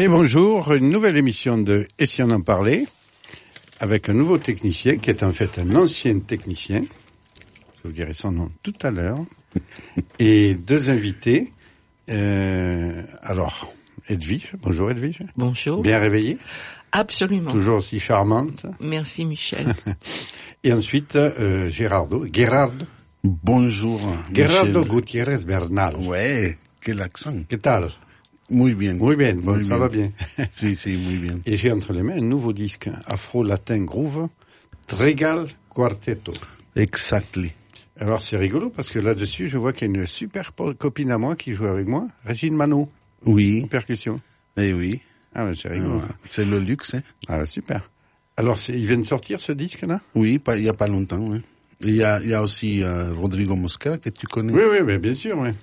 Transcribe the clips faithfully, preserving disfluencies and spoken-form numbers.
Et bonjour, une nouvelle émission de Et si on en parlait, avec un nouveau technicien qui est en fait un ancien technicien, je vous dirai son nom tout à l'heure, et deux invités. Euh, alors, Edwige, bonjour Edwige. Bonjour. Bien réveillée? Absolument. Toujours aussi charmante. Merci Michel. Et ensuite, euh, Gerardo, Gerardo. Bonjour. Gerardo Michel. Gutiérrez Bernal. Ouais, quel accent. ¿Qué tal? Muy bien. Muy bien, bon, Muy ça bien. va bien. Si, si, muy bien. Et j'ai entre les mains un nouveau disque, Afro-Latin Groove, Trigal Quartetto. Exactly. Alors c'est rigolo parce que là-dessus, je vois qu'il y a une super po- copine à moi qui joue avec moi, Régine Manot, Oui, en percussion. eh oui. Ah ouais, c'est rigolo. Ah, c'est le luxe, hein. Ah ouais, super. Alors c'est, il vient de sortir ce disque-là? Oui, pas, il y a pas longtemps, ouais. Il y a, il y a aussi euh, Rodrigo Mosquera que tu connais. Oui, oui, mais bien sûr, oui.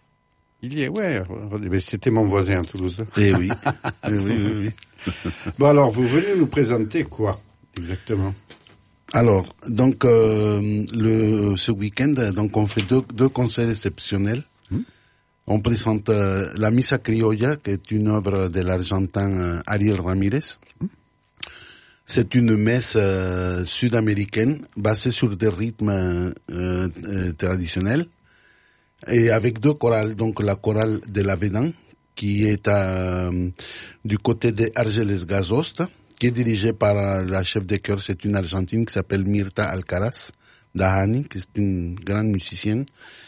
Il y est, ouais, mais c'était mon voisin à Toulouse. Eh oui. Eh oui, oui, oui. Bon alors, vous venez nous présenter quoi, exactement? Alors, donc euh, le ce week-end, donc on fait deux, deux concerts exceptionnels. Hmm. On présente euh, la Misa Criolla, qui est une œuvre de l'Argentin euh, Ariel Ramirez. Hmm. C'est une messe euh, sud-américaine basée sur des rythmes euh, euh, traditionnels et avec deux chorales. Donc la chorale de l'Avedan, qui est à, du côté de Argeles Gazost, qui est dirigée par euh, la chef de chœur, c'est une Argentine qui s'appelle Mirta Alcaraz Dahani, qui est une grande musicienne.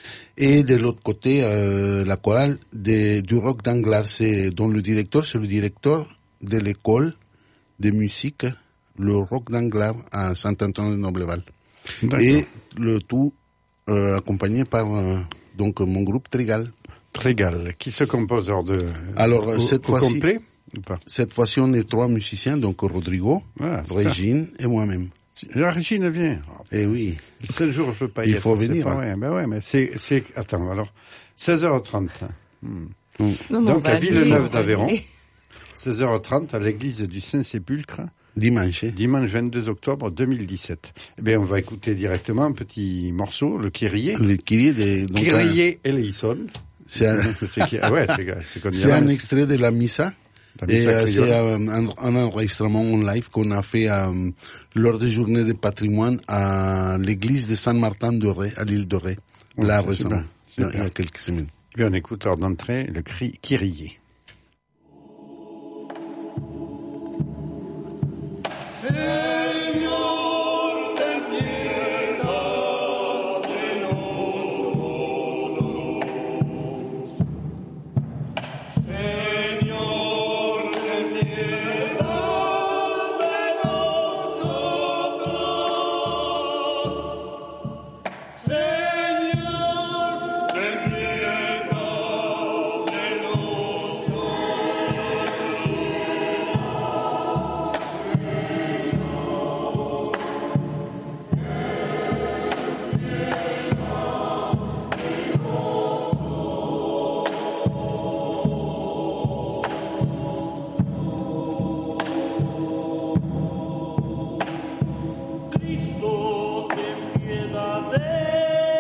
Et de l'autre côté, euh, la chorale de, du Roc d'Anglar, c'est, dont le directeur, c'est le directeur de l'école de musique, le Roc d'Anglar à Saint-Antoine-de-Nobleval. Et le tout euh, accompagné par euh, donc mon groupe Trigal. Trigal, qui se compose alors de... Alors au, cette au fois-ci, complet ou pas? Cette fois-ci, on est trois musiciens, donc Rodrigo, Ah, super. Régine et moi-même. La Régine vient. Oh, Eh oui. le seul jour où je peux pas y Il être. faut c'est venir, pas hein. vrai. Ben ouais, mais c'est, c'est, attends, alors, seize heures trente. Hmm. Mm. Non, non, Donc on va à annuler, Villeneuve on va d'Aveyron, annuler. seize heures trente à l'église du Saint-Sépulcre, Dimanche. dimanche vingt-deux octobre deux mille dix-sept. Eh bien, on va écouter directement un petit morceau, le Kyrie. Le Kyrie de, donc, un- Kyrie eleison. c'est un, C'est qui- ah ouais, c'est, c'est qu'on c'est dirait. un extrait de la Missa. La Et Missa euh, criolle. c'est euh, un, un enregistrement en live qu'on a fait euh, lors des journées de patrimoine à l'église de San Martin de Ré, à l'île de Ré, Oh, là c'est récemment, super, il y a super. quelques semaines. Eh bien, on écoute hors d'entrée le cri Kyrie. Cristo, ten piedad de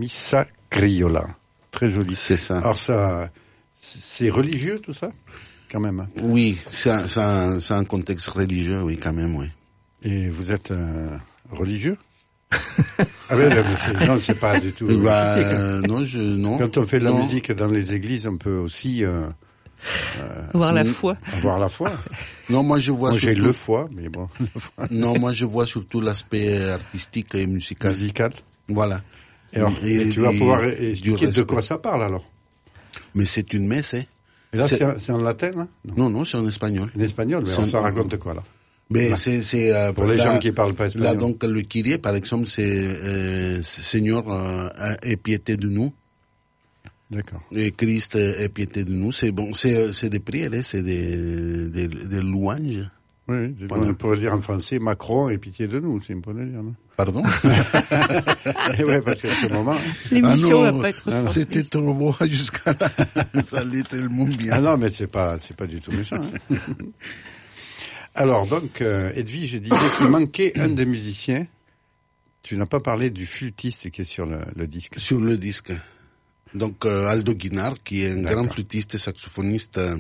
Missa Criolla. Très joli. C'est ça. Alors ça, c'est religieux tout ça, quand même. Hein. Oui, c'est un, c'est un, c'est un contexte religieux, oui, quand même, oui. Et vous êtes euh, religieux? Ah ouais, mais c'est, non, c'est pas du tout. Bah, critique, hein. euh, non, je, non. Quand on fait de la non. musique dans les églises, on peut aussi euh, euh, Avoir la foi. avoir la foi. Non, moi je vois Moi, j'ai surtout, le foi, mais bon, le foi non, moi je vois surtout l'aspect artistique et musical. musical. Voilà. Et, alors, Et- et tu vas et pouvoir du expliquer de respect. quoi ça parle alors. Mais c'est une messe, hein. Et là, C'est- c'est, en- c'est en latin, hein? Non. Non, non, c'est en espagnol. En espagnol, mais C'est on en- s'en raconte quoi là? Mais Là. c'est, c'est, euh, Pour les là- gens qui parlent pas espagnol. Là, donc, le Kyrie, par exemple, c'est, euh, Seigneur, euh, aie pitié de nous. D'accord. Et Christ aie pitié de nous. C'est bon, c'est, c'est des prières, hein, c'est des, des, des louanges. Oui, oui, c'est- Voilà. on pourrait dire en français Macron et pitié de nous, si on pourrait dire. Non Pardon? Et ouais, parce qu'à ce moment. L'émission Ah va non, pas être c'était transmise. trop beau jusqu'à là. Ça allait tellement bien. Ah non, mais c'est pas, c'est pas du tout méchant. Hein. Alors donc, euh, Edwige, je disais qu'il manquait un des musiciens. Tu n'as pas parlé du flûtiste qui est sur le, le disque. Sur le disque. Donc, euh, Aldo Guinard, qui est un D'accord. grand flûtiste et saxophoniste euh,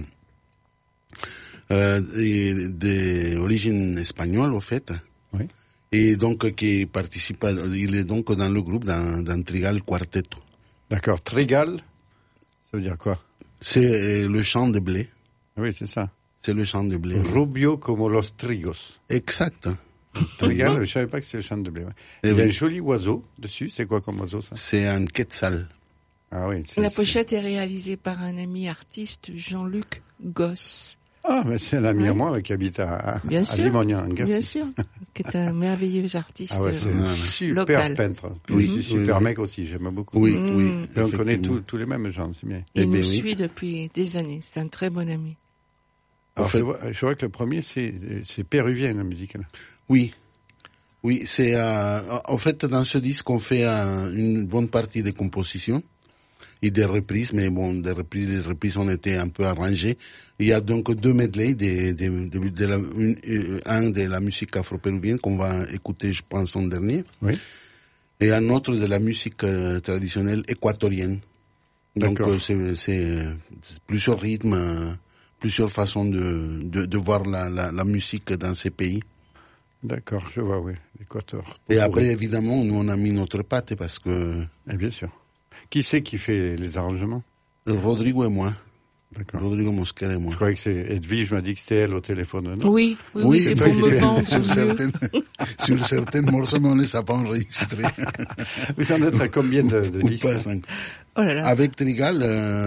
euh, et d'origine espagnole, au fait. Oui. Et donc, euh, qui participe, à- il est donc dans le groupe d'un, d'un Trigal Quartetto. D'accord. Trigal, ça veut dire quoi? C'est euh, le chant de blé. Oui, c'est ça. C'est le chant de blé. Rubio como los trigos. Exact. Trigal, je savais pas que c'est le chant de blé. Ouais. Eh Il y a oui. un joli oiseau dessus. C'est quoi comme oiseau ça? C'est un quetzal. Ah oui. c'est- La c'est- pochette est réalisée par un ami artiste, Jean-Luc Gosse. Ah, mais c'est un ami Ouais. à moi qui habite à, à, Bien à sûr. Limogne, en Garcie. Bien sûr, qui est un merveilleux artiste. Ah ouais, c'est euh, un super local. peintre. Oui, Oui, oui, super oui. mec aussi, j'aime beaucoup. Oui, Mm. oui. Et on connaît effectivement. tous tous les mêmes gens, c'est bien. Il Eh nous ben oui. suit depuis des années. C'est un très bon ami. Alors, En fait- je, vois, je vois que le premier, c'est c'est péruvien, la musique. Là. Oui. Oui, c'est euh, en fait dans ce disque on fait euh, une bonne partie des compositions et des reprises, mais bon, des reprises, les reprises ont été un peu arrangées. Il y a donc deux medley, des, des, de, de la, une, euh, un de la musique afro-péruvienne qu'on va écouter, je pense, en dernier, Oui. et un autre de la musique euh, traditionnelle équatorienne. Donc D'accord. euh, c'est, c'est plusieurs rythmes, euh, plusieurs façons de, de, de voir la, la, la musique dans ces pays. D'accord, je vois, oui, l'Équateur. Et après, évidemment, nous on a mis notre patte parce que Et bien sûr. Qui c'est qui fait les arrangements? Rodrigo et moi, D'accord. Rodrigo Mosquera et moi. Je croyais que c'est Edwige m'a dit que c'était elle au téléphone, non? Oui, oui, oui, c'est toi pour qui me fais- vendre sur, mieux. certaines, sur certaines morceaux, mais on les a pas enregistrés. Vous en êtes à combien de, de Oui, disques? pas cinq. Oh là là. Avec Trigal,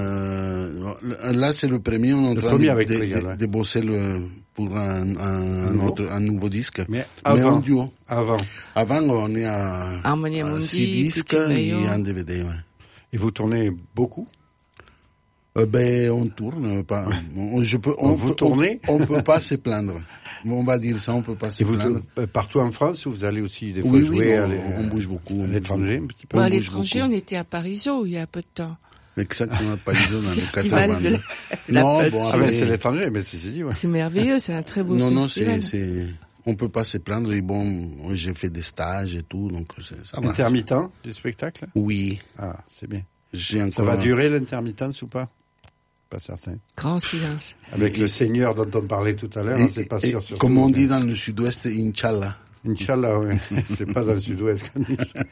euh, là c'est le premier, on est en Le train premier de, avec de, Trigal, de- ouais. de bosser le, pour un, un, Nouveau. autre, un nouveau disque. Mais Mais avant, en duo. avant. Avant, on est à, Harmonia à Mundi, six disques Petit et Rayon. un D V D, ouais. Et vous tournez beaucoup? Euh, ben, on tourne, pas, on, je peux, on, Vous peut- tournez on, on peut pas se plaindre. On va dire ça, on peut pas se Et vous plaindre. euh, partout en France ou vous allez aussi des fois Oui, jouer oui, à on, l'é- on bouge beaucoup. à on l'étranger un bouge petit peu? Bon, à on bouge l'étranger, beaucoup. on était à Parisot il y a peu de temps. beaucoup. Exactement, à Parisot, dans le Festival de la, Catalogne. la Non, Peuple. bon, Ah ben après, c'est l'étranger, mais c'est c'est dit, ouais. C'est merveilleux, c'est un très beau non, non, festival. c'est, c'est, on peut pas se plaindre. Et bon, moi, j'ai fait des stages et tout, donc c'est- ça va. Intermittent du spectacle? Oui, Ah, c'est bien. j'ai Ça encore. va durer l'intermittence ou pas? Pas certain. Grand silence. Avec le Seigneur dont on parlait tout à l'heure, Et- on sait pas et- sûr. surtout, comme on mais- dit dans le sud-ouest, Inch'Allah. Inch'Allah, oui. C'est pas dans le sud-ouest qu'on dit ça.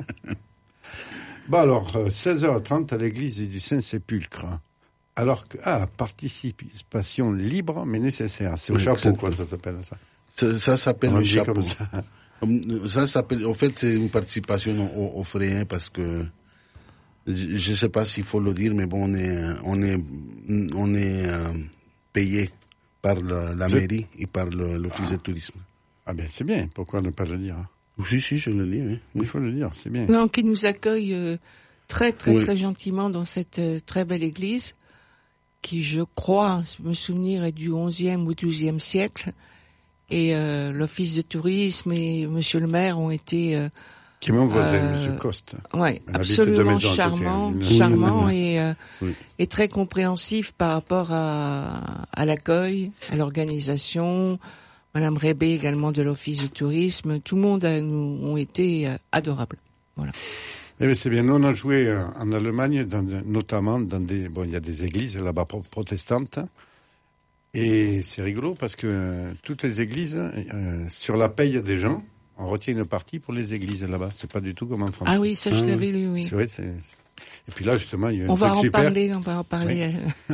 Bon alors, euh, seize heures trente à l'église du Saint-Sépulcre. Alors que, ah, participation libre mais nécessaire. C'est au Oui, chapeau, exactement. quoi, ça s'appelle ça. Ça, ça s'appelle On le dit chapeau. comme ça. Hum, Ça s'appelle, en fait, c'est une participation au, au frais, hein, parce que je, je sais pas s'il faut le dire, mais bon, on est, on est, on est euh, payé par la, la Je- mairie et par le- l'office de tourisme. Ah ben c'est bien, pourquoi ne pas le dire hein? Si, si, je le dis, oui. Il faut le dire, c'est bien. Non, qui nous accueille euh, très très Oui. très gentiment dans cette euh, très belle église, qui je crois, me souvenir, est du onzième ou douzième siècle. Et euh, l'office de tourisme et Monsieur le maire ont été, euh, Qui est mon voisin, Euh, Monsieur Coste. ouais, Elle habite deux absolument maisons à côté, charmants, hein, une- charmants Oui, et, euh, Oui. et très compréhensifs par rapport à, à l'accueil, à l'organisation. Madame Rébé également de l'office de tourisme. Tout le monde a, nous, ont été euh, adorables. Voilà. Eh bien, c'est bien. Nous, on a joué euh, en Allemagne, dans, notamment dans des, bon, il y a des églises là-bas pro- protestantes. Et c'est rigolo parce que euh, toutes les églises, euh, sur la paye des gens, on retient une partie pour les églises là-bas. C'est pas du tout comme en France. Ah oui, ça je Ah, l'avais lu, oui. C'est vrai, c'est... Et puis là, justement, il y a un On va truc en super. parler, on va en parler.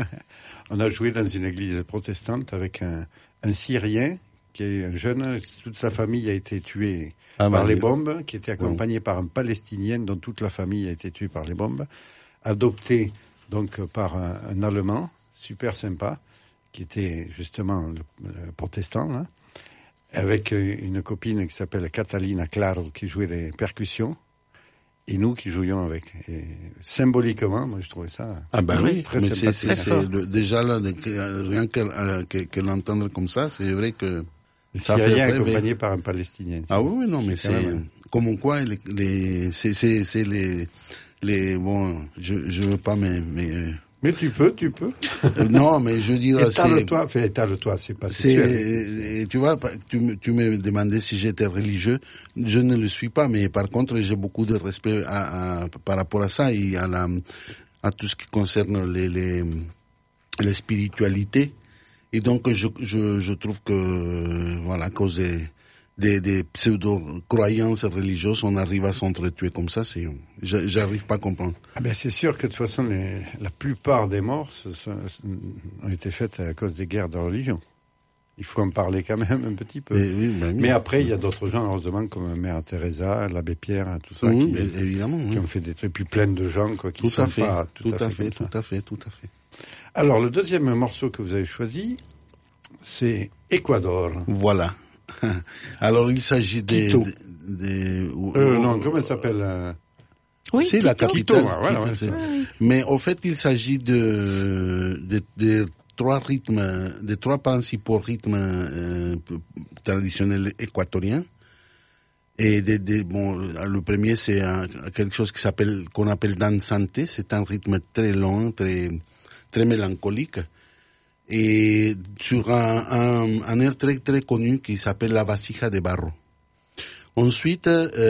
On a joué dans une église protestante avec un, un Syrien qui est un jeune, toute sa famille a été tuée Ah, par bah, les oui. bombes, qui était accompagné par un Palestinien dont toute la famille a été tuée par les bombes, adopté donc par un, un Allemand, super sympa, qui était justement le, le protestant, hein, avec une copine qui s'appelle Catalina Claro, qui jouait des percussions, et nous qui jouions avec. Et symboliquement, moi je trouvais ça Ah ben Oui, oui, très mais c'est, sympathique. c'est, Très c'est fort. le- déjà là, de- que- rien que, euh, que, que l'entendre comme ça, c'est vrai que le ça fait Syrien rêver. accompagné par un Palestinien. Ah oui, oui, non, mais C'est quand c'est même- comme quoi les, les c'est, c'est, c'est les, les, bon, je, je veux pas, mais, mais, Mais tu peux, tu peux. euh, non, mais je veux dire, c'est, Étale-toi, fais étale-toi, c'est pas sexuel. c'est, tu vois, tu, me- tu me demandais si j'étais religieux. Je ne le suis pas, mais par contre, j'ai beaucoup de respect à, à, par rapport à ça et à la, à tout ce qui concerne les, les, les spiritualités. Et donc, je, je, je trouve que, voilà, à cause des, des, des pseudo-croyances religieuses, on arrive à s'entretuer comme ça, c'est, j'a- j'arrive pas à comprendre. Ah ben c'est sûr que de toute façon, les, la plupart des morts se sont- ont été faites à cause des guerres de religion. Il faut en parler quand même un petit peu. Et oui, ben oui. Mais après, il y a d'autres gens, heureusement, comme Mère Teresa, l'abbé Pierre, hein, tout ça, Oui, qui, mais évidemment, oui. qui ont fait des trucs, puis plein de gens, quoi, qui Tout sont à fait, pas tout à fait, comme ça. tout à fait, tout à fait. Alors, le deuxième morceau que vous avez choisi, c'est Ecuador. Voilà. Alors, il s'agit des... Quito. des, des- Euh, non, comment ça s'appelle euh, Oui, c'est la Quito. capitale. Quito, voilà, Quito, ouais, c'est- c'est- Oui, oui. Mais au fait, il s'agit de, de, de trois rythmes, de trois principaux rythmes euh, traditionnels équatoriens. Et de, de, bon, le premier, c'est un- quelque chose qui s'appelle, qu'on appelle danzante. C'est un rythme très long, très, très mélancolique. Et sur un, un, un air très, très connu qui s'appelle la vasija de barro. Ensuite,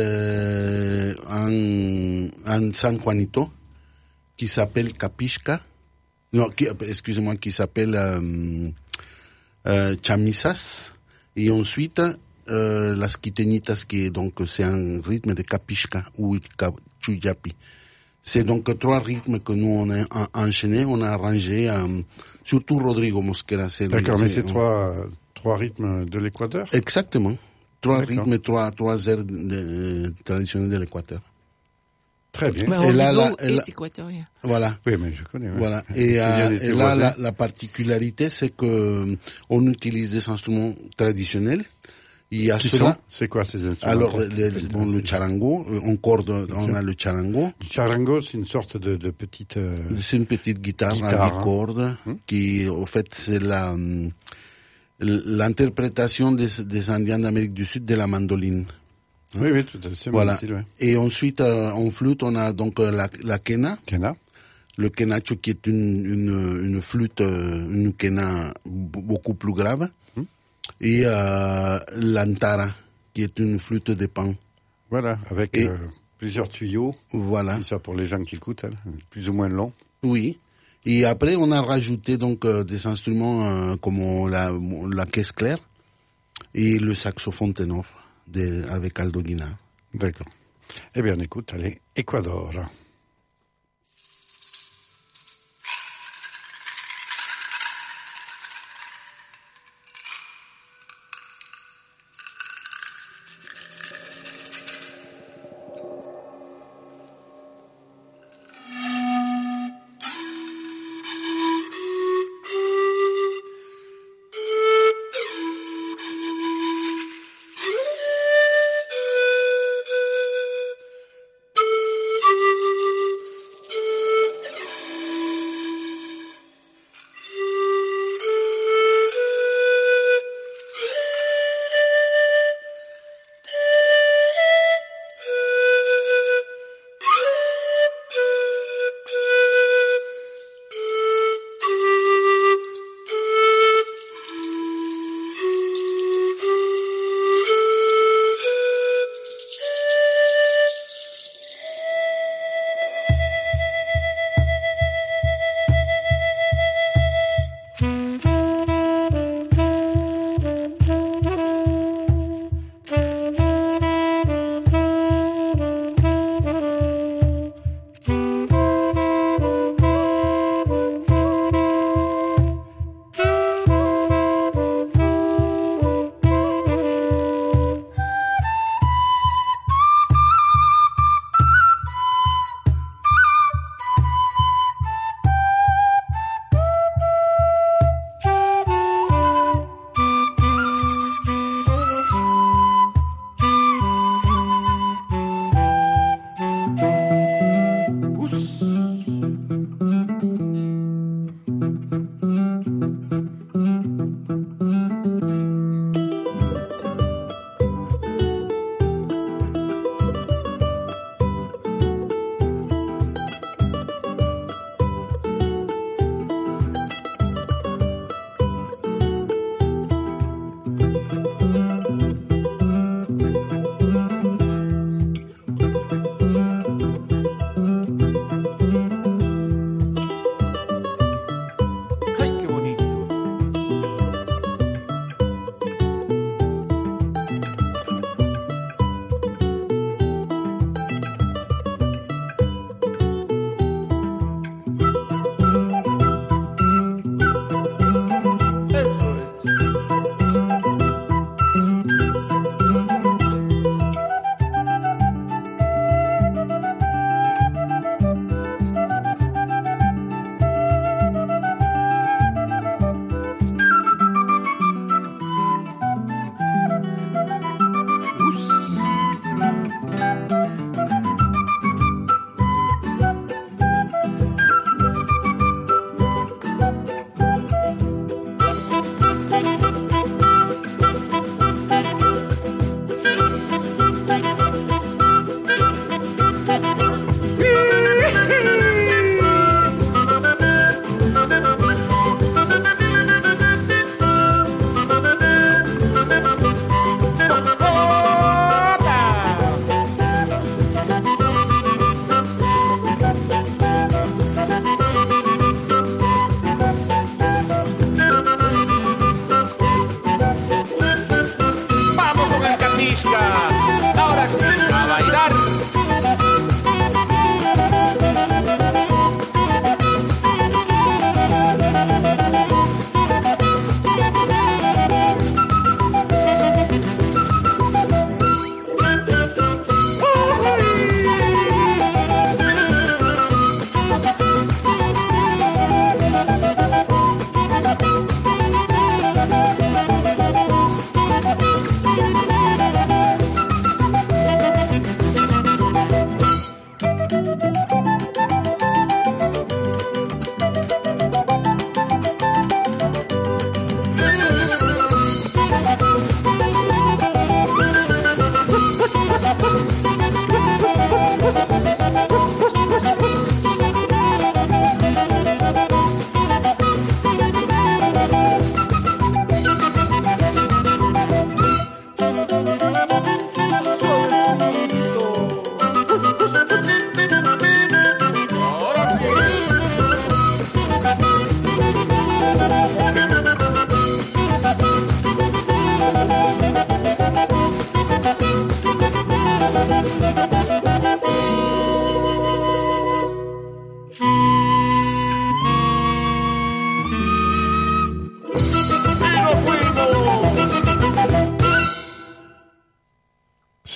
euh, un, un San Juanito qui s'appelle Capisca. Non, qui, excusez-moi, qui s'appelle euh, euh, Chamisas. Et ensuite, euh, las quitenitas, qui est donc, c'est un rythme de Capisca ou Chuyapi. C'est donc trois rythmes que nous on a en- enchaînés, on a arrangé, euh, surtout Rodrigo Mosquera. C'est le- D'accord, mais c'est on- trois, trois rythmes de l'Équateur. Exactement. Trois D'accord. rythmes, trois, trois airs de- traditionnels de l'Équateur. Très bien. Mais Et là, Rodrigo là, et est là- équatorien. Voilà. Oui, mais je connais. ouais. Voilà. J'ai Et, euh, été et là, voisin. la, la particularité, c'est que euh, on utilise des instruments traditionnels. Il y a Qui cela. sont C'est quoi ces instruments? Alors, le, le- bon, le charango, en corde, on a le charango. Le charango, c'est une sorte de, de petite... euh, C'est une petite guitare, Guitare, à hein. huit cordes, Hum. qui, au fait, c'est la, hum, l'interprétation des, des Indiens d'Amérique du Sud de la mandoline. Oui, oui, tout à fait. C'est Voilà. mon style, ouais. Et ensuite, euh, en flûte, on a donc euh, la, la quena, Kena. le quenacho qui est une, une, une flûte, euh, une quena b- beaucoup plus grave, Hum. et euh, l'antara, qui est une flûte de pan. Voilà, avec Et- euh, plusieurs tuyaux. Voilà. C'est ça pour les gens qui écoutent, hein, plus ou moins long. Oui. Et après, on a rajouté donc euh, des instruments euh, comme la, la caisse claire et le saxophone ténor de, avec Aldo Guinard. D'accord. Eh bien, on écoute, allez, Ecuador. Thank you.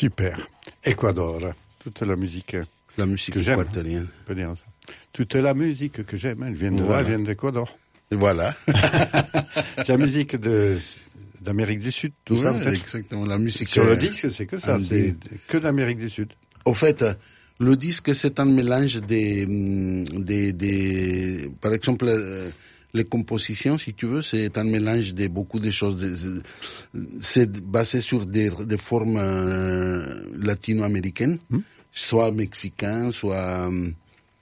Super. Équador, toute la musique. La musique que j'aime. équatorienne. On peut dire ça. Toute la musique que j'aime, elle vient de Voilà. là, elle vient d'Équador. Et voilà. C'est la musique de d'Amérique du Sud, tout ça en Ouais, fait. exactement. La musique. Sur euh, le disque, c'est que ça, andine. c'est que d'Amérique du Sud. Au fait, euh, le disque, c'est un mélange des, hum, des, des, par exemple, euh, les compositions, si tu veux, c'est un mélange de beaucoup de choses. De- C'est basé sur des, des formes euh, latino-américaines, Hmm. soit mexicain, soit, hum,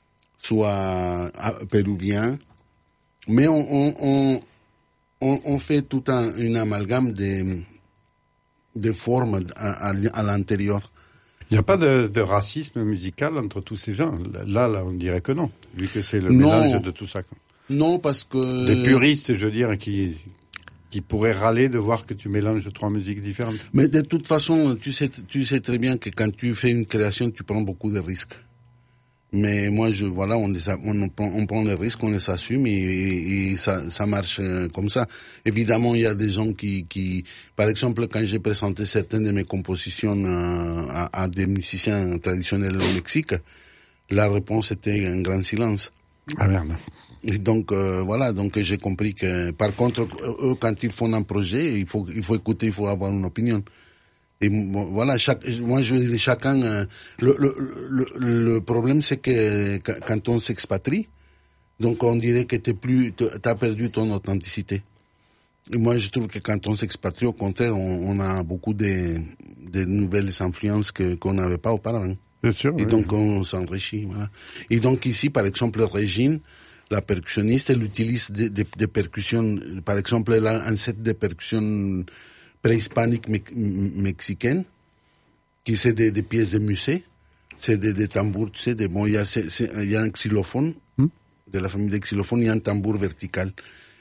soit ah, péruvien. Mais on, on, on, on, on fait tout un, une amalgame de, de formes à, à, à l'intérieur. Il n'y a pas de, de racisme musical entre tous ces gens. Là, là, on dirait que non, vu que c'est le Non. mélange de tout ça. quoi. Non, parce que... Des puristes, je veux dire, qui qui pourraient râler de voir que tu mélanges trois musiques différentes. Mais de toute façon, tu sais, tu sais très bien que quand tu fais une création, tu prends beaucoup de risques. Mais moi, je, voilà, on, les a- on, prend, on prend les risques, on les assume et, et, et ça, ça marche euh, comme ça. Évidemment, il y a des gens qui, qui, par exemple, quand j'ai présenté certaines de mes compositions euh, à, à des musiciens traditionnels au Mexique, la réponse était un grand silence. Ah merde. Et donc euh, voilà, donc j'ai compris que par contre eux quand ils font un projet, il faut il faut écouter, il faut avoir une opinion. Et bon, voilà, chaque moi je dis chacun euh, le, le le le problème c'est que quand on s'expatrie, donc on dirait que t'es plus t'as perdu ton authenticité. Et moi je trouve que quand on s'expatrie, au contraire, on, on a beaucoup de de nouvelles influences que qu'on n'avait pas auparavant. Bien sûr. Et oui. donc on s'enrichit. Voilà. Et donc ici, par exemple, Régine, la percussionniste, elle utilise des, des, des percussions. Par exemple, elle a un set de percussions préhispaniques me mexicaines, qui c'est des, des pièces de musée, c'est des, des tambours, tu sais, des, bon, il y a, c'est, c'est, il y a un xylophone, Hmm. de la famille des xylophones, il y a un tambour vertical.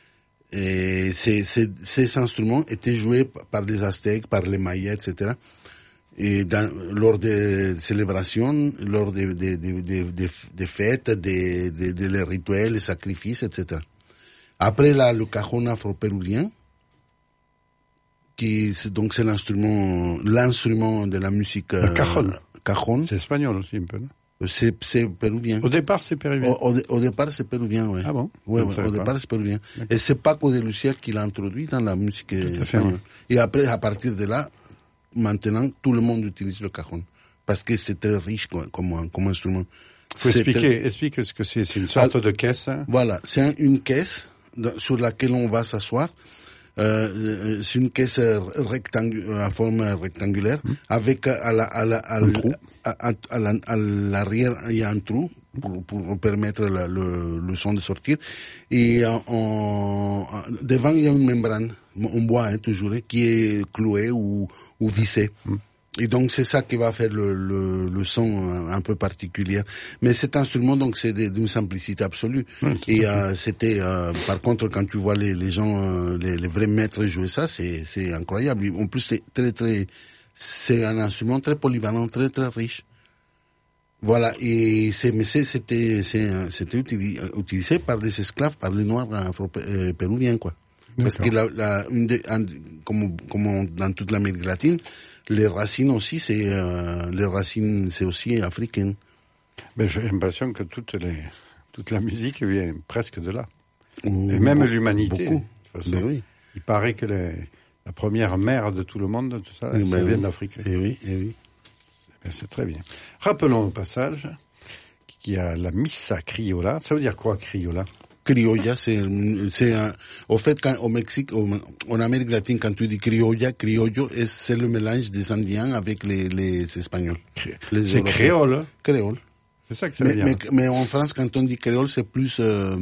Et ces, ces, ces instruments étaient joués par les Aztèques, par les Mayas, et cetera. Et dans, lors des célébrations, lors des, des, des, des, des, des fêtes, des, des, des les rituels, les sacrifices, et cetera. Après, là, le cajon afro-péruvien, qui, c'est, donc, c'est l'instrument, l'instrument de la musique. Le cajon. Euh, cajon. C'est espagnol aussi un peu, non? C'est, c'est péruvien. Au départ, c'est péruvien. Au, au, au départ, c'est péruvien, ouais. Ah bon? Ouais, Je ne ouais, savais au pas. départ, c'est péruvien. Et c'est Paco de Lucia qui l'a introduit dans la musique à fait, espagnole. ouais. Et après, à partir de là, maintenant, tout le monde utilise le cajon. Parce que c'est très riche quoi, comme, comme instrument. Faut C'est expliquer, très- explique ce que c'est. C'est une sorte Ah, de caisse. Hein. Voilà, c'est un- une caisse dans- sur laquelle on va s'asseoir. Euh, euh, c'est une caisse euh, rectangu- euh, à forme rectangulaire, avec euh, à la, à la, à Un l- trou. à, à, à la- à l'arrière, il y a un trou pour, pour permettre la- le, le son de sortir. Et en, en- devant, il y a une membrane, en bois hein, toujours, hein, qui est clouée ou, ou vissée. Et donc c'est ça qui va faire le, le, le son euh, un peu particulier. Mais cet instrument donc c'est de- d'une simplicité absolue. Oui, tout Et euh, c'était euh, par contre quand tu vois les, les gens, euh, les, les vrais maîtres jouer ça, c'est c'est incroyable. En plus c'est très très, c'est un instrument très polyvalent, très très riche. Voilà, et c'est, mais c'est, c'était, c'est, c'était utilisé, utilisé par des esclaves, par les noirs afro-péruviens, quoi. Parce que la, la, une des, un, comme, comme dans toute l'Amérique latine, les racines aussi, c'est, euh, les racines, c'est aussi africaine. Mais j'ai l'impression que toute, les, toute la musique vient presque de là. Ou- Et même beaucoup- l'humanité. Beaucoup. De toute façon. Ben oui. Il paraît que les, la première mère de tout le monde, tout ça, Oui, ça ben vient oui. d'Afrique. Eh oui, eh oui. Ben, c'est très bien. Rappelons au passage qu'il y a la Missa Criolla. Ça veut dire quoi, Criolla? Criolla, c'est, c'est un, au fait, quand, au Mexique, au, en Amérique latine, quand tu dis criolla, criollo, es- c'est le mélange des Indiens avec les, les Espagnols. Les C'est Européens. créole. hein? Créole. C'est ça que ça veut Mais, dire. mais, mais en France, quand on dit créole, c'est plus euh,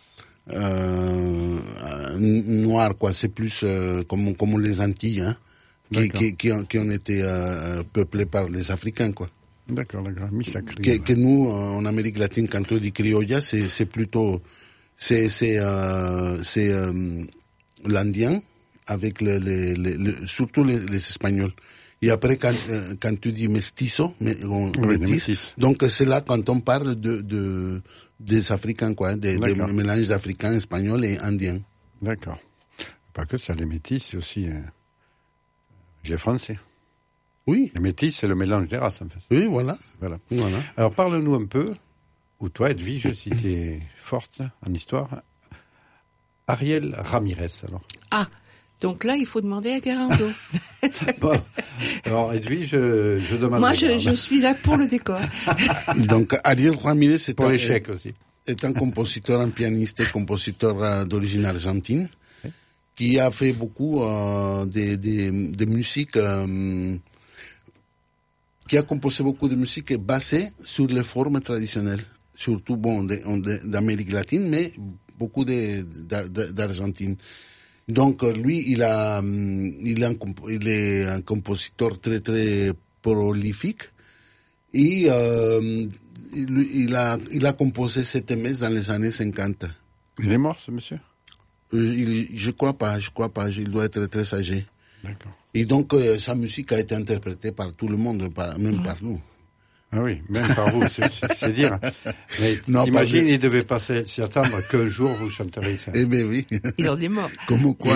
euh, euh, noir, quoi. C'est plus euh, comme, comme les Antilles, hein, qui, D'accord. qui, qui, ont, qui ont été euh, peuplés par les Africains, quoi. D'accord, d'accord. Missa Que, Criolla. que nous, en Amérique latine, quand on dit criolla, c'est, c'est plutôt, c'est, c'est, euh, c'est euh, l'Indien avec le, le, le, le- surtout les, les Espagnols. Et après, quand, euh, quand tu dis mestizo, mais, on, Oui, les métis, métis. donc c'est là quand on parle de, de des Africains, quoi, hein, des, des D'accord. mélanges d'Africains, Espagnols et Indiens. D'accord. Pas que ça, les métis, c'est aussi euh, les Français. Oui. Le métis, c'est le mélange des races, en fait. Oui, voilà. Voilà. Voilà. Alors, parle-nous un peu, ou toi, Edwige, si tu es forte en histoire, Ariel Ramirez, alors. Ah, donc là, il faut demander à Garando. Bon, alors, Edwige, je, je demande. Moi, je, je suis là pour le décor. Donc, Ariel Ramirez est Pour un, l'échec aussi. est un compositeur, un pianiste et compositeur euh, d'origine argentine, oui. qui a fait beaucoup euh, de, de, de musique, euh, qui a composé beaucoup de musique basée sur les formes traditionnelles, surtout bon d'Amérique latine, mais beaucoup de, de, d'Argentine. Donc lui, il a, il, a un, il est un compositeur très très prolifique et euh, il, il a, il a composé cette messe dans les années cinquante. Il est mort, ce monsieur? Euh, il, je crois pas, je crois pas. Il doit être très âgé. D'accord. Et donc euh, sa musique a été interprétée par tout le monde, par, même mmh. par nous. Ah oui, même par vous, c'est, c'est dire. Mais non, imagine, il devait pas s'y attendre qu'un jour vous chanterez ça. Eh ben oui. Il en est mort. Comme quoi.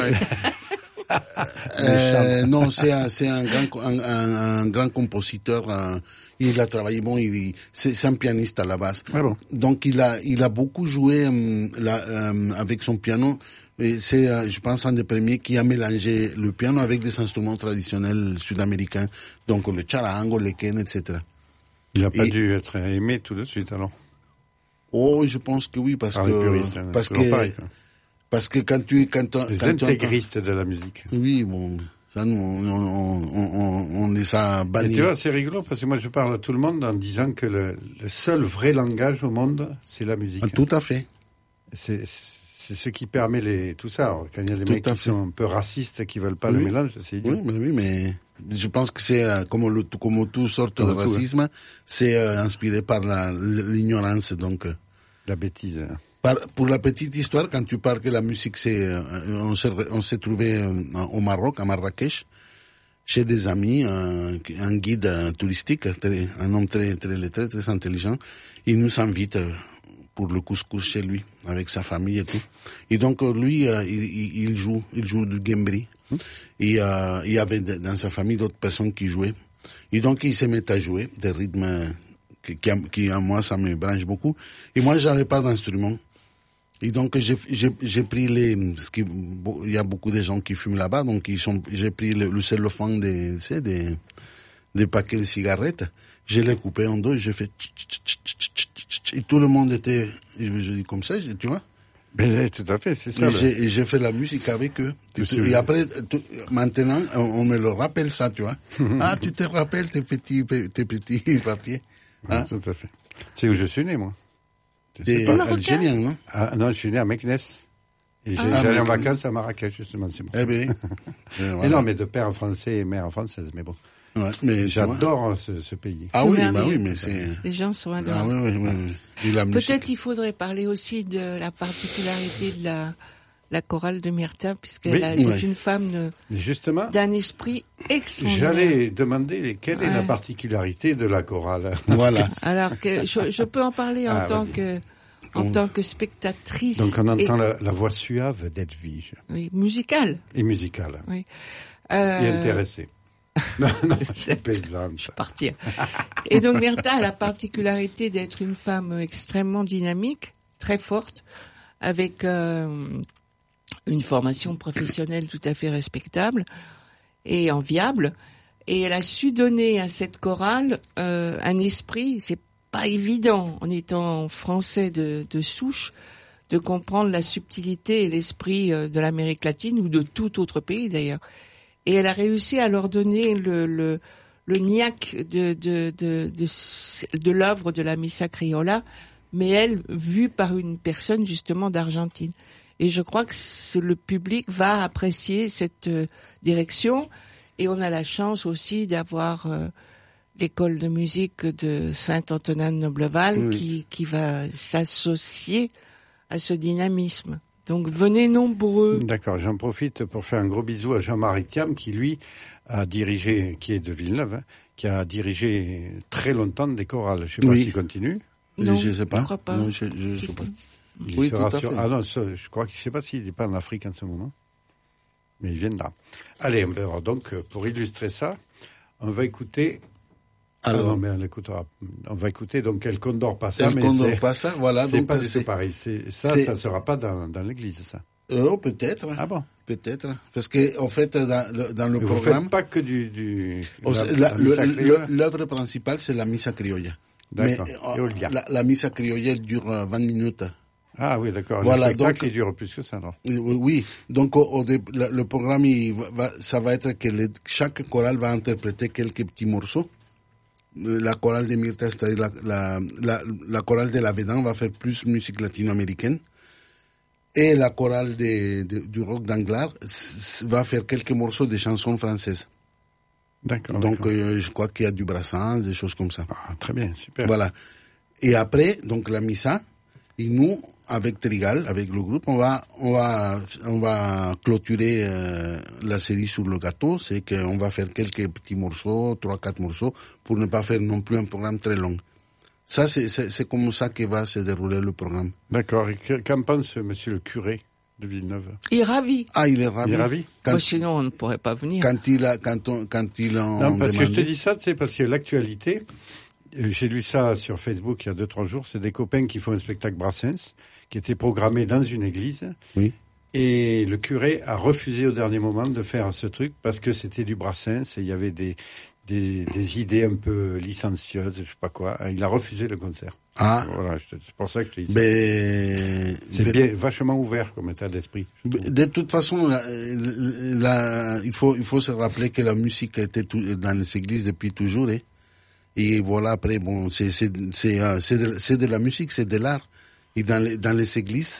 euh, non, c'est un, c'est un grand, un, un, un grand compositeur. Un, il a travaillé, bon, il, c'est, c'est un pianiste à la base. Ah bon. Donc il a, il a beaucoup joué euh, la, euh, avec son piano. Et c'est, euh, je pense, un des premiers qui a mélangé le piano avec des instruments traditionnels sud-américains, donc le charango, le ken, et cetera. Il n'a pas et, dû être aimé tout de suite, alors. Oh, je pense que oui, parce Par que les puristes, hein, parce que pareil, parce que quand tu quand on, les quand intégristes on, de la musique. Oui, bon, ça nous on on on, on les a bannis. Et tu vois, c'est rigolo parce que moi je parle à tout le monde en disant que le, le seul vrai langage au monde, c'est la musique. Ah, tout à fait. C'est c'est ce qui permet les tout ça. Alors, quand il y a des tout mecs qui fait. sont un peu racistes, qui veulent pas oui. le mélange, c'est idiot. Oui, mais oui, mais je pense que c'est euh, comme le comme toute sorte comme de tout, racisme, hein. C'est euh, inspiré par la l'ignorance, donc. Euh, la bêtise. Par, pour la petite histoire, quand tu parles que la musique, c'est, euh, on s'est on s'est trouvé euh, au Maroc, à Marrakech, chez des amis, euh, un guide euh, touristique, très, un homme très très lettré, très intelligent. Il nous invite euh, pour le couscous chez lui, avec sa famille et tout. Et donc lui, euh, il, il joue, il joue du gembri. Mmh. Et euh, il y avait de, dans sa famille d'autres personnes qui jouaient. Et donc il se met à jouer des rythmes qui, qui, qui à moi ça me branche beaucoup. Et moi j'avais pas d'instrument. Et donc j'ai j'ai j'ai pris les, parce qu'il y a beaucoup de gens qui fument là-bas, donc ils sont, j'ai pris le, le cellophane des, tu sais, des des paquets de cigarettes. Je l'ai coupé en deux, j'ai fait et tout le monde était, je dis comme ça, tu vois. Mais tout à fait, c'est ça. Et j'ai, et j'ai fait la musique avec eux. Et, et après, tout, maintenant, on, on me le rappelle ça, tu vois. Ah, tu te rappelles tes petits, tes petits papiers. Hein? Oui, tout à fait. C'est où je suis né, moi. T'es algérien, non? Ah, non, je suis né à Meknes. Et ah, j'allais en vacances à Marrakech, justement, c'est bon. Eh ben, et voilà. non, mais de père français et mère française, mais bon. Ouais, mais j'adore ce, ce pays. Ah oui, bah oui, mais c'est. Les gens sont adorables. Ah oui, oui, oui. Et la musique. Peut-être il faudrait parler aussi de la particularité de la, la chorale de Myrtha, puisqu'elle oui, c'est ouais. une femme de, justement, d'un esprit extraordinaire. J'allais demander quelle ouais. est la particularité de la chorale. Voilà. Alors que je, je peux en parler en ah, tant oui. que, en donc, tant que spectatrice. Donc on entend et, la, la voix suave d'Edwige. Oui, musicale. Et musicale. Oui. Euh, et intéressée. non, non, je plaisante. Je vais partir. Et donc Myrtha a la particularité d'être une femme extrêmement dynamique, très forte, avec euh, une formation professionnelle tout à fait respectable et enviable. Et elle a su donner à cette chorale euh, un esprit. C'est pas évident, en étant français de, de souche, de comprendre la subtilité et l'esprit de l'Amérique latine ou de tout autre pays d'ailleurs. Et elle a réussi à leur donner le le, le niaque de de de de, de l'œuvre de la Missa Criolla, mais elle vue par une personne justement d'Argentine. Et je crois que ce, le public va apprécier cette euh, direction. Et on a la chance aussi d'avoir euh, l'école de musique de Saint-Antonin de Nobleval oui. qui qui va s'associer à ce dynamisme. Donc venez nombreux. D'accord, j'en profite pour faire un gros bisou à Jean-Marie Thiam qui lui a dirigé, qui est de Villeneuve, hein, qui a dirigé très longtemps des chorales. Je sais oui. pas s'il continue. Non, je sais pas. Je crois pas. Non, je, je, je sais pas. Il oui, sera sur... Ah non, je crois que je sais pas s'il n'est pas en Afrique en ce moment, mais il viendra. Allez, alors donc pour illustrer ça, on va écouter. Alors, ah non, mais on écoutera. On va écouter donc El Condor Passa, El mais Condor c'est, Passa, voilà. c'est donc pas du c'est, tout pareil. C'est, ça, c'est, ça sera pas dans, dans l'église, ça. Oh, peut-être. Ah bon? Peut-être. Parce que, en fait, dans, le- dans le mais programme. Vous faites pas que du, du, la, la, la, la missa le, criolla? le, l'œuvre principale, c'est la missa criolla. D'accord. Mais, euh, la, la missa criolla dure vingt minutes. Ah oui, d'accord. Voilà, le spectacle, donc, il dure plus que ça, alors. Oui, oui. Donc, au, au, le, le programme, il va, ça va être que le, chaque chorale va interpréter quelques petits morceaux. La chorale de Myrta, c'est-à-dire la, la, la, la chorale de la Védan va faire plus musique latino-américaine. Et la chorale de, de, du rock d'Anglars va faire quelques morceaux de chansons françaises. D'accord. Donc, d'accord. Euh, je crois qu'il y a du Brassens, des choses comme ça. Ah, très bien, super. Voilà. Et après, donc, la missa, et nous, avec Trigal, avec le groupe, on va, on va, on va clôturer euh, la série sur le gâteau. C'est qu'on va faire quelques petits morceaux, trois, quatre morceaux, pour ne pas faire non plus un programme très long. Ça, c'est, c'est, c'est comme ça que va se dérouler le programme. D'accord. Et que- qu'en pense monsieur le curé de Villeneuve? Il est ravi. Ah, il est ravi. Il est ravi? Quand, Moi, sinon, on ne pourrait pas venir. quand il a, quand on, quand il en Non, parce que je te demandait- dis ça, tu sais, parce que l'actualité, euh, j'ai lu ça sur Facebook il y a deux, trois jours, c'est des copains qui font un spectacle Brassens, qui était programmé dans une église. Oui. Et le curé a refusé au dernier moment de faire ce truc parce que c'était du Brassens et il y avait des, des, des idées un peu licencieuses, je sais pas quoi. Il a refusé le concert. Ah. Voilà, je te- c'est pour ça que je te dis ça. Ben, C'est ben- bien, vachement ouvert comme état d'esprit. je trouve. De toute façon, la, la- il faut il faut se rappeler que la musique a été tout- dans les églises depuis toujours. Hein. Et voilà, après, bon, c'est c'est c'est euh, c'est de, c'est de la musique, c'est de l'art. Et dans les dans les églises,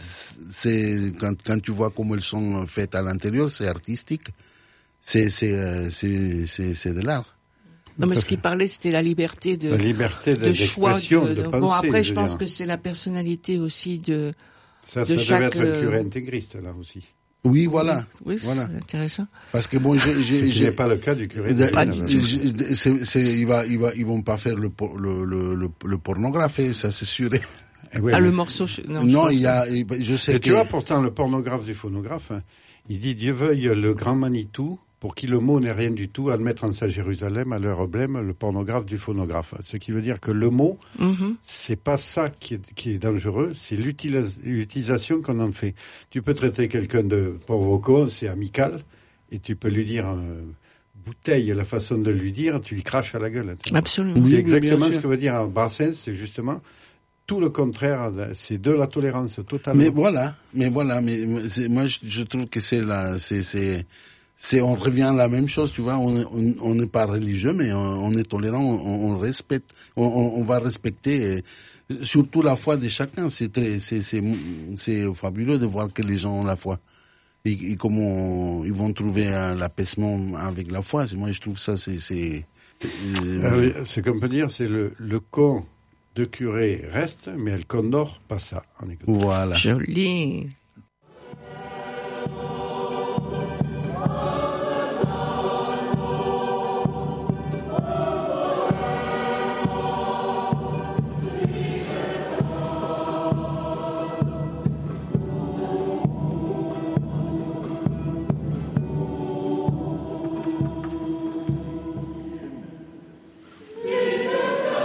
c'est quand quand tu vois comment elles sont faites à l'intérieur, c'est artistique. C'est c'est euh, c'est c'est c'est de l'art. Non, mais ce qu'il parlait, c'était la liberté de, La liberté de, de choix. d'expression, de, de- pensée. bon, après, je je veux pense dire. que c'est la personnalité aussi de, Ça, de ça devait chaque, être le curé euh, intégriste, là aussi. Oui, voilà. Oui, Voilà. c'est intéressant. Parce que bon, j'ai Ce j'ai qui j'ai n'est pas le cas du curé de de- Pas Villeneuve. du je- je- c'est, c'est, il va, il va, ils vont pas faire le, por- le, le, le, le pornographe, hein, ça c'est sûr. Eh ouais, Ah, mais- le morceau, je- non, je Non, pense il y pas. a, il- je sais Et que. tu vois, pourtant, le pornographe du phonographe, hein, il dit Dieu veuille le grand Manitou, pour qui le mot n'est rien du tout, admettre en sa Jérusalem, à leur blême, le pornographe du phonographe. Ce qui veut dire que le mot, Mhm. c'est pas ça qui est, qui est dangereux, c'est l'utilis- l'utilisation qu'on en fait. Tu peux traiter quelqu'un de pauvre con, c'est amical, et tu peux lui dire euh, bouteille, la façon de lui dire, tu lui craches à la gueule. Absolument. Oui, C'est oui, exactement bien ce sûr. que veut dire Brassens, c'est justement tout le contraire, c'est de la tolérance totale. Mais voilà, mais voilà, mais mais c'est- moi je, je trouve que c'est la, c'est, c'est, c'est, on revient à la même chose, tu vois. On on on n'est pas religieux, mais on, on est tolérant, on, on respecte, on, on, on va respecter, euh, surtout la foi de chacun. C'est très, c'est, c'est, c'est fabuleux de voir que les gens ont la foi. Et, et comment ils vont trouver un l'apaisement avec la foi. C'est- Moi, je trouve ça, c'est, c'est. euh, Ah oui, ce qu'on peut dire, c'est le, le con de curé reste, mais le condor pas ça. En écoute. voilà. Joli.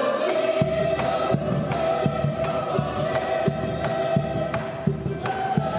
Thank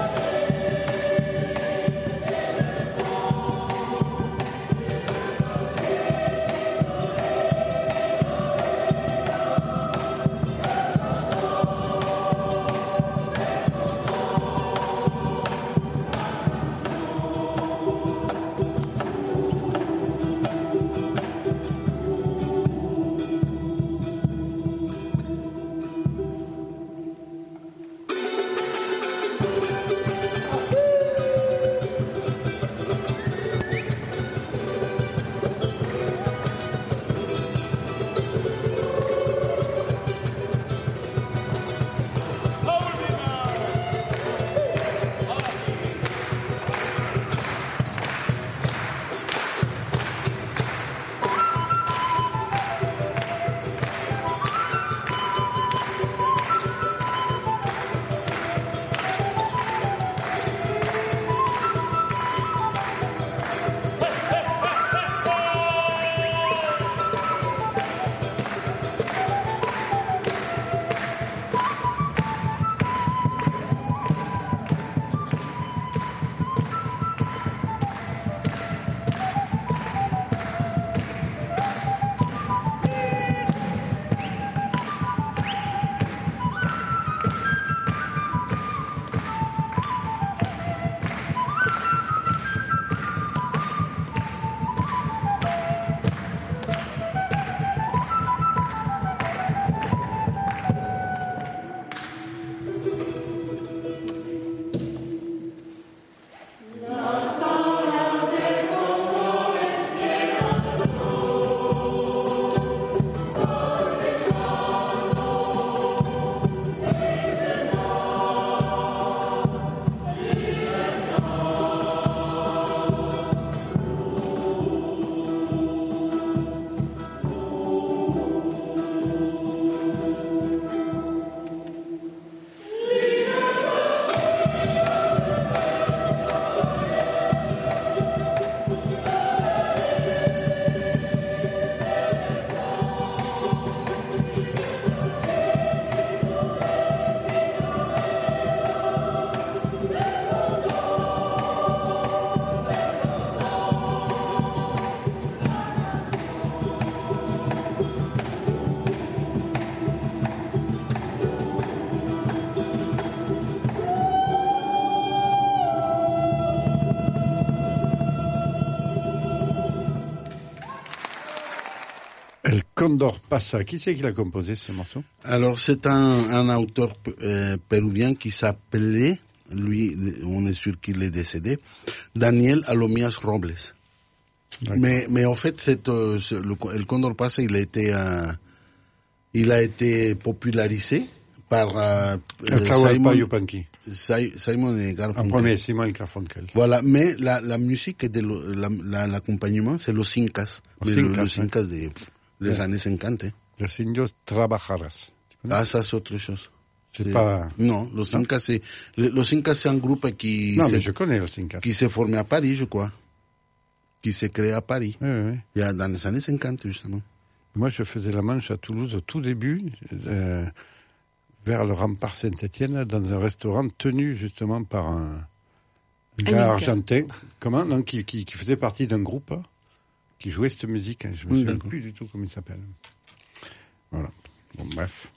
Condor Pasa, qui c'est qui l'a composé ce morceau? Alors c'est un, un auteur euh, péruvien qui s'appelait, lui, on est sûr qu'il est décédé, Daniel Alomias Robles. Mais mais en fait, cette, euh, ce, le, le Condor Pasa, il a été euh, il a été popularisé par euh, Simon, Simon et Garfunkel. En premier, Simon et Garfunkel. Voilà, mais la, la musique de lo, la, la, l'accompagnement, c'est Los Incas. Los Incas, le, Los Incas ouais. des ouais. années cinquante. Hein. Los Indios Trabajaras. Ah, ça, c'est autre chose. C'est, c'est pas... Non, Los non. Incas, c'est, Los Incas, c'est un groupe qui... Non, mais je connais Los Incas. Qui s'est formé à Paris, je crois. Qui s'est créé à Paris. Oui, oui. Il y a dans les années cinquante, justement. Moi, je faisais la Manche à Toulouse au tout début, euh, vers le rempart Saint-Étienne, dans un restaurant tenu justement par un, un gars argentin, comment, non, qui, qui, qui faisait partie d'un groupe qui jouait cette musique. Hein. Je me oui, souviens d'accord. plus du tout comment il s'appelle. Voilà. Bon, bref.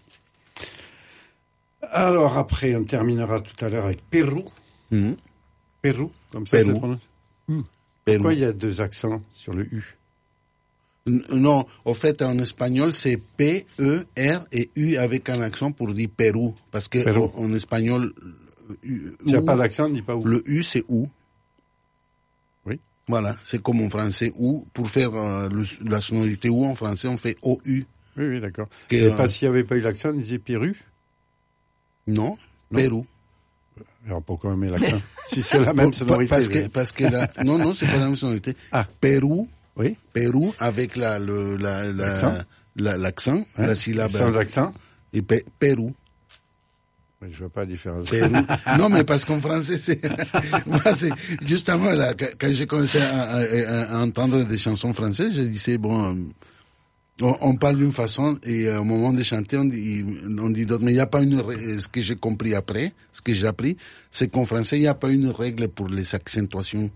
Alors après, on terminera tout à l'heure avec Pérou. Mm-hmm. Pérou, comme ça Pérou. ça se prononce. Mm. Pérou. Pourquoi il y a deux accents sur le U? Non, en fait, en espagnol, c'est P, E, R et U avec un accent pour dire Pérou. Parce que en, en espagnol, U, s'il n'y a pas d'accent, on ne dit pas où. Le U, c'est où. Oui. Voilà, c'est comme en français où. Pour faire euh, le, la sonorité où en français, on fait O U. Oui, oui, d'accord. Que, et euh, pas s'il n'y avait pas eu l'accent, on disait Pérou? Non, non, Pérou. Alors pourquoi on met l'accent? Si c'est la même sonorité. Parce que, parce que la, non, non, c'est pas la même sonorité. Ah. Pérou. Oui. Pérou avec la, le, la, la, l'accent, la, l'accent hein? La syllabe. Sans accent. Et pe, Pérou. Mais je vois pas la différence. Pérou. Non, mais parce qu'en français, c'est, moi, c'est, justement, là, quand j'ai commencé à, à, à entendre des chansons françaises, je disais, bon, on, on parle d'une façon, et au moment de chanter, on dit, on dit d'autres, mais il n'y a pas une, ce que j'ai compris après, ce que j'ai appris, c'est qu'en français, il n'y a pas une règle pour les accentuations.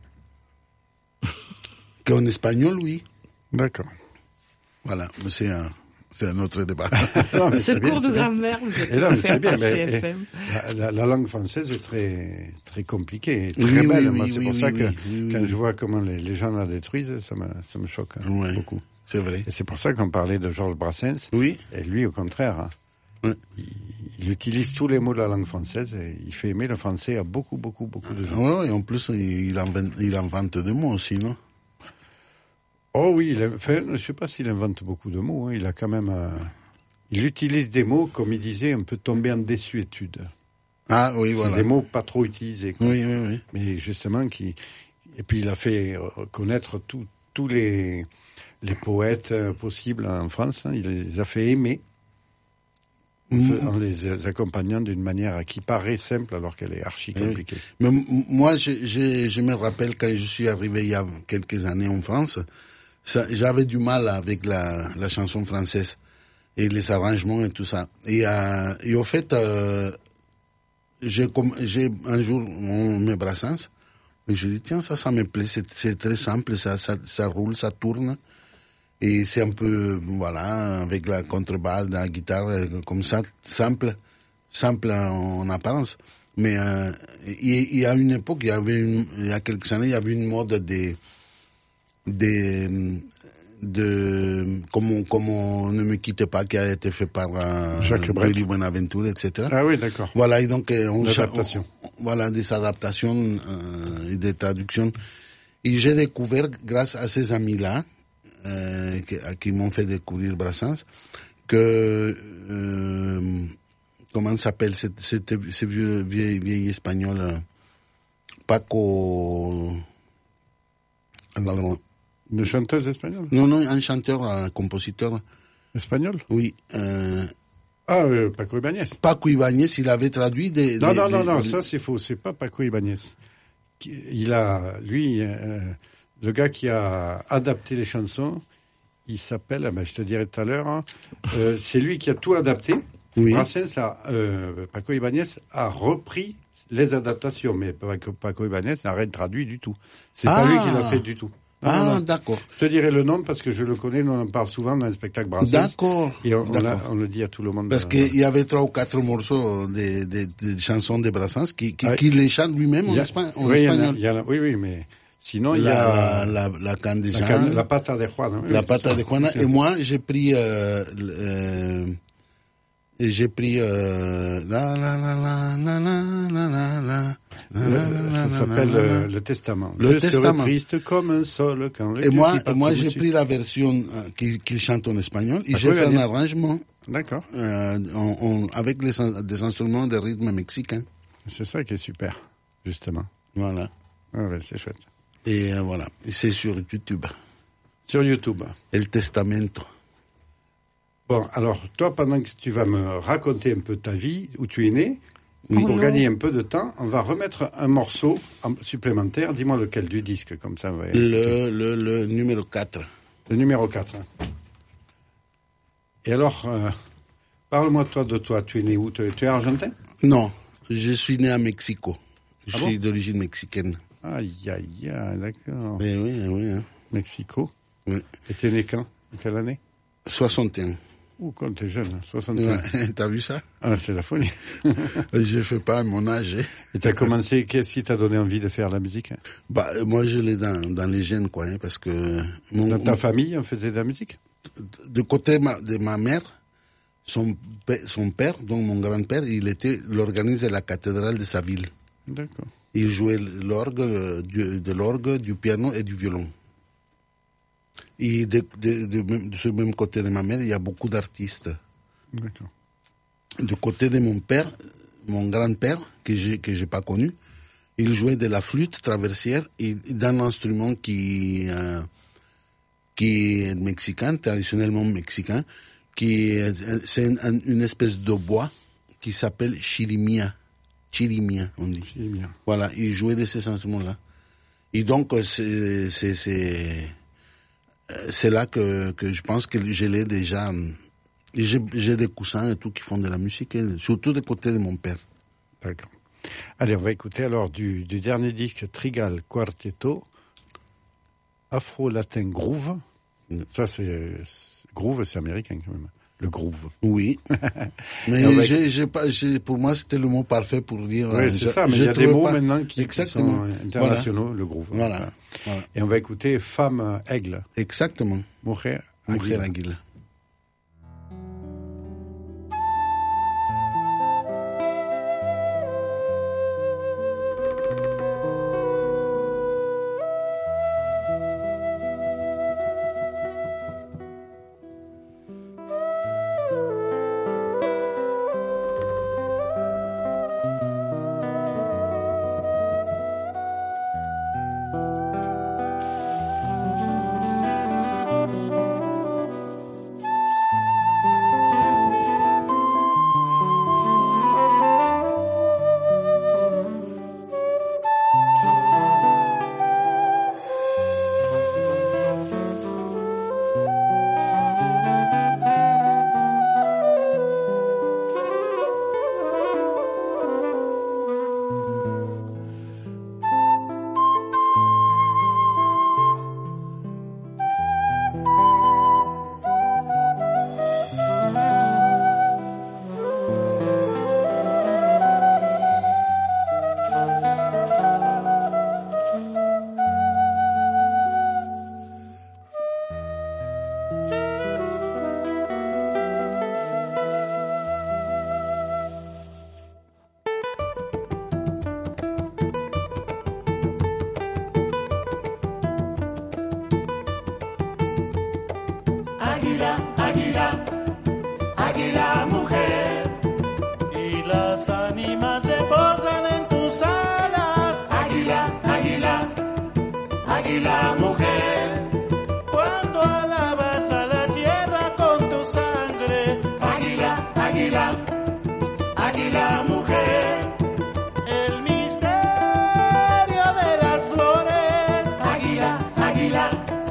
Qu'en espagnol, oui. D'accord. Voilà, mais c'est un, c'est un autre débat. non, mais c'est, c'est le cours de grammaire, vous êtes là, mais c'est bien, mais, C F M. La, la, la langue française est très, très compliquée, très oui, belle. Oui, Moi, oui, c'est oui, pour oui, ça oui, que oui, quand oui. je vois comment les, les gens la détruisent, ça me, ça me choque hein, ouais, beaucoup. C'est vrai. Et c'est pour ça qu'on parlait de Georges Brassens. Oui. Et lui, au contraire, hein, oui. il, il utilise tous les mots de la langue française et il fait aimer le français à beaucoup, beaucoup, beaucoup de gens. Oui, et en plus, il invente, il invente des mots aussi, non? Oh oui, il, enfin, je ne sais pas s'il invente beaucoup de mots. Hein. Il a quand même, euh, il utilise des mots, comme il disait, un peu tombés en désuétude. Ah oui, c'est voilà. Des mots pas trop utilisés. Quoi. Oui, oui, oui. Mais justement, qui et puis il a fait connaître tous tous les les poètes euh, possibles en France. Hein. Il les a fait aimer mmh. en les accompagnant d'une manière qui paraît simple alors qu'elle est archi compliquée. Oui. Mais moi, je, je, je me rappelle quand je suis arrivé il y a quelques années en France. Ça, j'avais du mal avec la, la chanson française et les arrangements et tout ça. Et, euh, et au fait, euh, j'ai, j'ai un jour on met Brassens et je dis tiens ça, ça me plaît, c'est, c'est très simple, ça, ça, ça roule, ça tourne et c'est un peu voilà avec la contrebasse, la guitare comme ça, simple, simple en apparence. Mais euh, il y a une époque, il y avait une, il y a quelques années, il y avait une mode des de de comme comme ne me quitte pas qui a été fait par euh, Jacques Brel, Bonaventure, et cetera. Ah oui, d'accord. Voilà, et donc on, L'adaptation. on voilà des adaptations euh, et des traductions. Et j'ai découvert grâce à ces amis-là euh, qui, qui m'ont fait découvrir Brassens que euh, comment s'appelle ce ce vieux vieil vieil espagnol euh, Paco. Une chanteuse espagnole? Non, non, un chanteur, un compositeur. Espagnol? Oui. Euh... Ah, euh, Paco Ibáñez. Paco Ibáñez, il avait traduit des... Non, des, non, des, non, non, des... ça c'est faux, c'est pas Paco Ibáñez. Il a, lui, euh, le gars qui a adapté les chansons, il s'appelle, ben, je te dirai tout à l'heure, hein, euh, c'est lui qui a tout adapté. Oui. Brassens a, euh, Paco Ibáñez a repris les adaptations, mais Paco, Paco Ibáñez n'a rien traduit du tout. C'est ah. pas lui qui l'a fait du tout. Non, ah, non, non. D'accord. Je te dirai le nom parce que je le connais, on en parle souvent dans un spectacle Brassens. D'accord. Et on, D'accord. On, a, on le dit à tout le monde. Parce qu'il y avait trois ou quatre morceaux de, de, de chansons de Brassens qui, qui, ah, qui les chante lui-même en, a, espa- en oui, espagnol. Y a, y a, oui, oui, mais Sinon, il y la, a la, la, la candeja, la, can, la pata de Juana. la pata de Juana. Et moi, j'ai pris, euh, euh, j'ai pris, euh, la, la, la, la, la, la, la, la, Le, ça s'appelle le, le Testament. Le Je Testament. serai triste comme un sol quand le Et moi, Dieu qui moi, part j'ai au-dessus. pris la version euh, qu'il qu'il chante en espagnol. Et Ah, j'ai oui, fait un Agnès. arrangement D'accord. euh, on, on, avec les, des instruments de rythme mexicain. C'est ça qui est super, justement. Voilà. Ah ouais, c'est chouette. Et euh, voilà. Et c'est sur YouTube. Sur YouTube. El Testamento. Bon, alors, toi, pendant que tu vas me raconter un peu ta vie, où tu es né, Oui. pour Oh non. gagner un peu de temps, on va remettre un morceau en- supplémentaire. Dis-moi lequel du disque, comme ça. On va Le, le, le numéro quatre. Le numéro quatre. Et alors, euh, parle-moi toi de toi. Tu es né où? Tu es, tu es argentin? Non, je suis né à Mexico. Je Ah suis bon d'origine mexicaine. Aïe, aïe, aïe, d'accord. Eh oui, eh oui. Hein. Mexico. Oui. Et tu es né quand? En quelle année? soixante et un. Ouh, quand t'es jeune, soixante ans. Ouais, t'as vu ça? Ah, c'est la folie. Je fais pas mon âge. hein. Et t'as commencé, qu'est-ce qui t'a donné envie de faire la musique? Bah, moi, je l'ai dans, dans les gènes, quoi, hein, parce que mon, Dans ta famille, on faisait de la musique? de côté ma- de ma mère, son, pa- son père, donc mon grand-père, il était l'organiste de la cathédrale de sa ville. D'accord. Il jouait l'orgue, euh, du- de l'orgue, du piano et du violon. Et de, de, de, même- de ce même côté de ma mère, il y a beaucoup d'artistes. D'accord. Du côté de mon père, mon grand-père, que j'ai que j'ai pas connu, il jouait de la flûte traversière et d'un instrument qui euh, qui est mexicain, traditionnellement mexicain, qui est, c'est une, une espèce de bois qui s'appelle chirimia. Chirimia, on dit. C'est bien. Voilà, il jouait de ces instruments-là. Et donc, c'est, c'est, c'est, euh, c'est là que, que je pense que je l'ai déjà. euh, J'ai, j'ai des coussins et tout qui font de la musique, et surtout des côtés de mon père. D'accord. Allez, on va écouter alors du, du dernier disque Trigal Quartetto, Afro-Latin Groove. Ça, c'est, c'est- Groove, c'est américain quand même. Le groove. Oui. Et on Mais va j'ai, j'ai pas, j'ai, pour moi, c'était le mot parfait pour dire. Oui, euh, c'est je- ça, mais je il y a des trouvais mots pas- maintenant qui, qui Exactement. sont internationaux, le groove. Voilà. Voilà. Et on va écouter Femme Aigle, Exactement. Mujer Mujer Águila. Águila. Águila, águila, águila mujer. Y las ánimas se posan en tus alas. Águila, águila, águila mujer. Cuando alabas a la tierra con tu sangre. Águila, águila, águila mujer. El misterio de las flores. Águila, águila,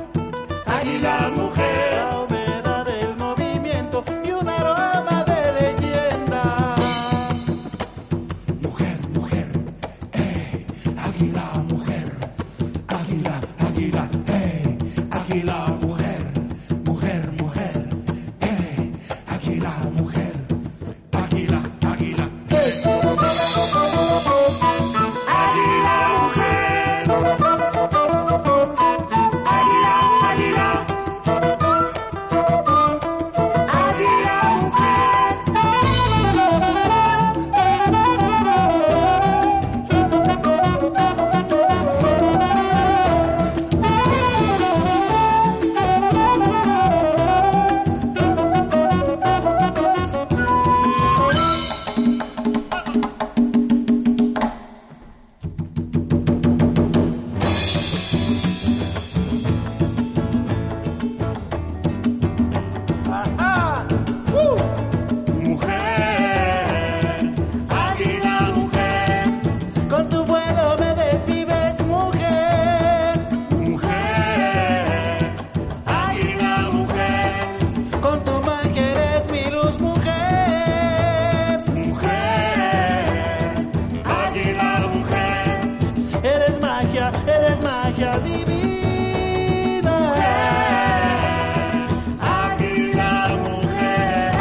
águila mujer. La humedad del movimiento y un aroma de leyenda. Mujer, mujer, eh, águila mujer. Águila, águila, eh, águila mujer. Mujer, mujer, eh, águila mujer. Águila, águila, eh. Águila mujer. magia divina. Águila mujer.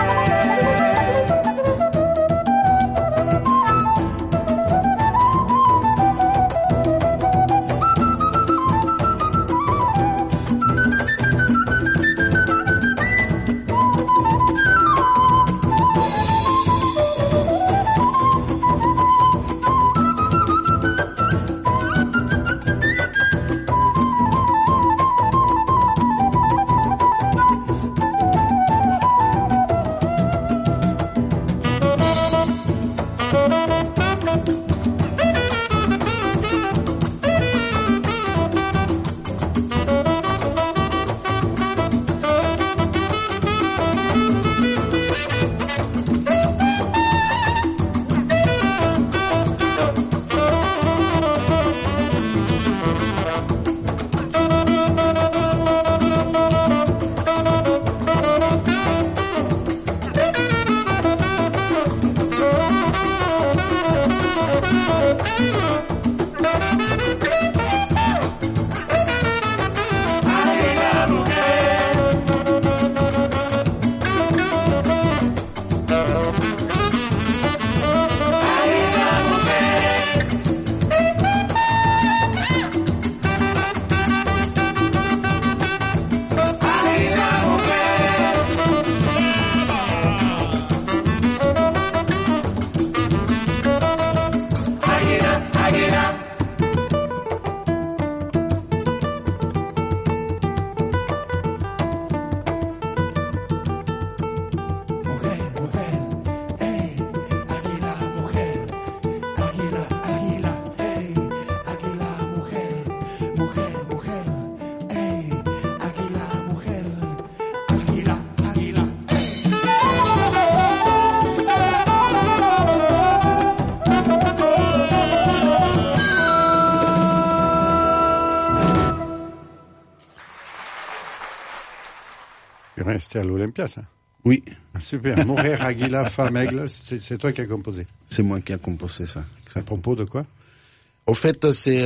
C'était à l'Olympia, ça. Oui. Super. Mujer, Águila, Femme, Aigle, c'est, c'est toi qui as composé. C'est moi qui a composé ça. À propos de quoi? Au fait, c'est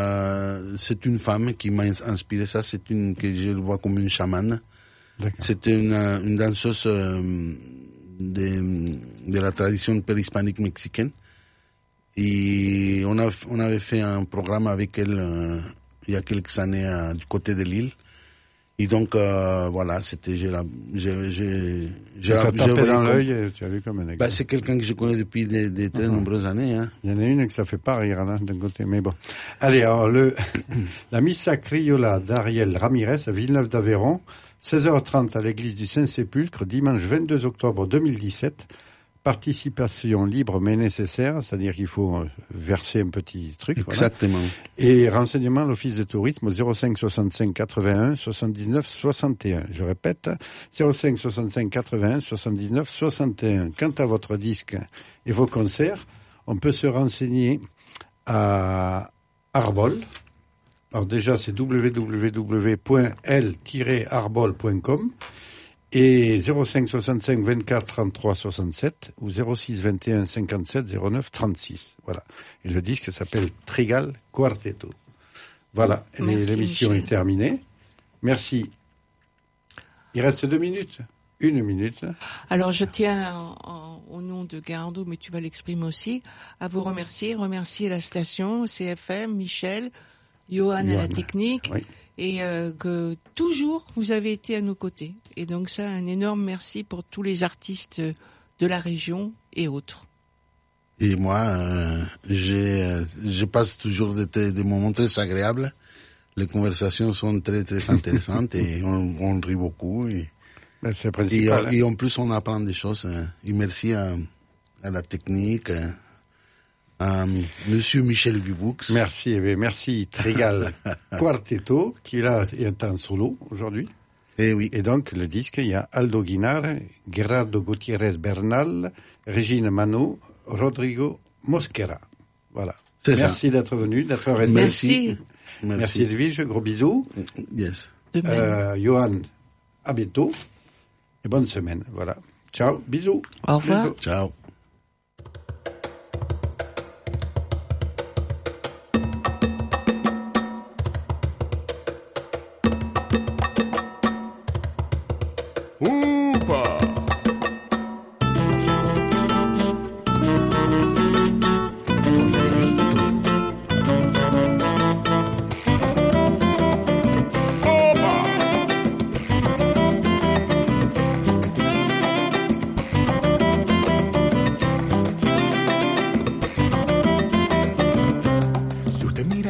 euh, c'est une femme qui m'a inspiré ça. C'est une que je le vois comme une chamane. D'accord. C'est une une danseuse euh, de de la tradition préhispanique mexicaine. Et on a on avait fait un programme avec elle euh, il y a quelques années euh, du côté de l'île. Et donc euh, voilà, c'était j'ai la j'ai j'ai j'ai la, tapé dans comme, l'œil et tu as vu comme un exemple. Bah c'est quelqu'un que je connais depuis des, des très uh-huh. nombreuses années. Hein. Il y en a une que ça fait pas rire hein, d'un côté, mais bon. Allez, alors le la Missa Criolla d'Ariel Ramirez à Villeneuve d'Aveyron, seize heures trente à l'église du Saint-Sépulcre, dimanche vingt-deux octobre deux mille dix-sept. Participation libre mais nécessaire, c'est-à-dire qu'il faut verser un petit truc. Exactement. Voilà. Et renseignement à l'office de tourisme au zéro cinq soixante-cinq quatre-vingt-un soixante-dix-neuf soixante et un. Je répète, zéro cinq soixante-cinq quatre-vingt-un soixante-dix-neuf soixante et un. Quant à votre disque et vos concerts, on peut se renseigner à Arbol. Alors déjà, c'est w w w point l tiret arbol point com. Et zéro cinq soixante-cinq vingt-quatre trente-trois soixante-sept ou zéro six vingt et un cinquante-sept zéro neuf trente-six. Voilà. Et le disque s'appelle Trigal Quartetto. Voilà. Merci, l'émission Michel. Est terminée. Merci. Il reste deux minutes. Une minute. Alors je tiens en, en, au nom de Garando, mais tu vas l'exprimer aussi, à vous remercier, remercier la station, C F M, Michel, Johan à la technique. Oui. Et euh, que toujours vous avez été à nos côtés. Et donc ça, un énorme merci pour tous les artistes de la région et autres. Et moi, euh, j'ai, je passe toujours des, des moments très agréables. Les conversations sont très très intéressantes et on, on rit beaucoup. Et, ben, c'est principal, et, et en plus, on apprend des choses. Et merci à, à la technique. Euh, Monsieur Michel Vivoux. Merci, merci Trigal Quartetto, qui là est en solo aujourd'hui. Et oui. Et donc, le disque, il y a Aldo Guinar, Gerardo Gutiérrez Bernal, Regine Mano, Rodrigo Mosquera. Voilà. C'est merci ça. d'être venu, d'être resté merci. ici. Merci. Merci Edwige, gros bisous. Yes. Euh, Johan, à bientôt. Et bonne semaine. Voilà. Ciao, bisous. Au revoir. Bientôt. Ciao.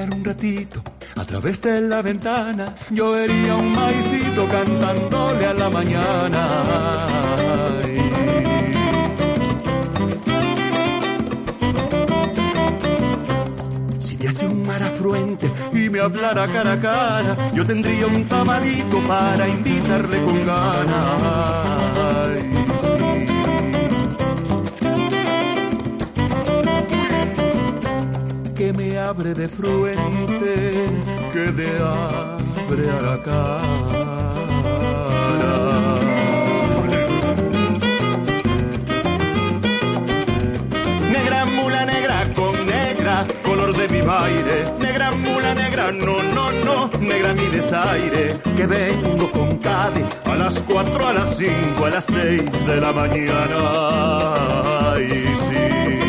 mirar un ratito a través de la ventana, yo vería un maicito cantándole a la mañana. Ay. Si te hace un mar afluente y me hablara cara a cara, yo tendría un tamalito para invitarle con ganas. Ay, sí. Que me abre de frente, que de abre a la cara. Negra mula negra con negra, color de mi baile. Negra mula negra, no, no, no, negra mi desaire. Que vengo con Cade a las cuatro, a las cinco, a las seis de la mañana. Ay, sí.